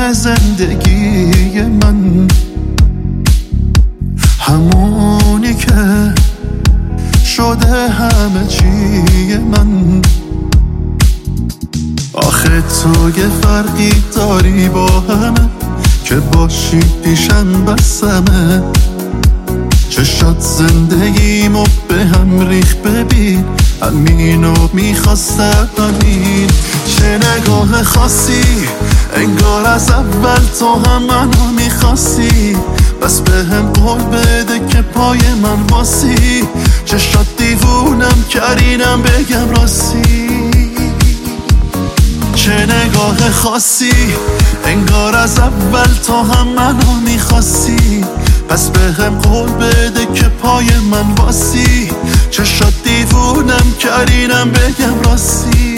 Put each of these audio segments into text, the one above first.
همه زندگی من، همونی که شده همه چی من. آخه تو یه فرقی داری با همه، که باشی پیشم بسمه. چشات زندگیمو به هم ریخ، ببین همینو میخواستم همین. چه نگاه خاصی، انگار از اول تو هم منو میخواستی. بس به هم قول بده که پای من واسی. چشات دیوونم کردینم بگم راستی. چه نگاه خاصی، انگار از اول تو هم منو میخواستی. پس به هم قول بده که پای من واسی. چشات دیوونم کردینم بگم راستی.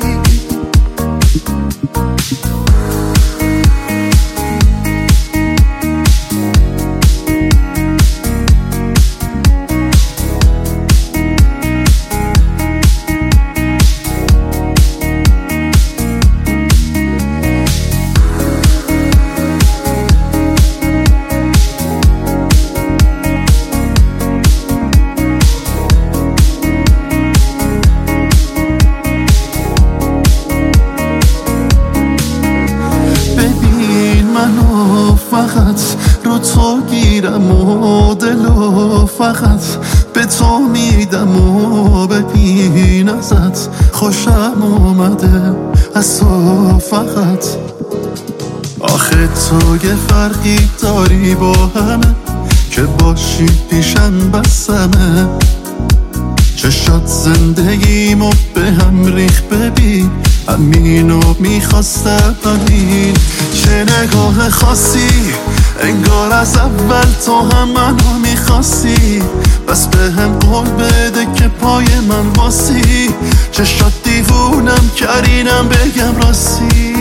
فقط رو تو گیرم و دلو فقط به تو میدم و ببین ازت خوشم اومده از تو فقط. آخه تو یه فرقی داری با همه، که باشی پیشم بسمه. چشات زندگیمو به هم ریخ، ببین همینو میخواستم همین. چه نگاه خاصی، انگار از اول تو هم منو میخواستی. بس به هم قول بده که پای من واسی. چشات دیوونم کردینم بگم راستی.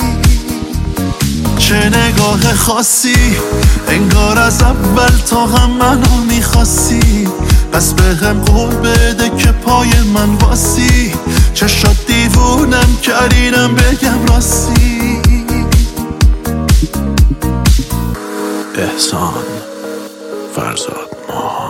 چه نگاه خاصی، انگار از اول تو هم منو میخواستی. پس به هم قول بده که پای من واسی. چشات دیوونم کردینم بگم راستی. احسان فرزاد ماه.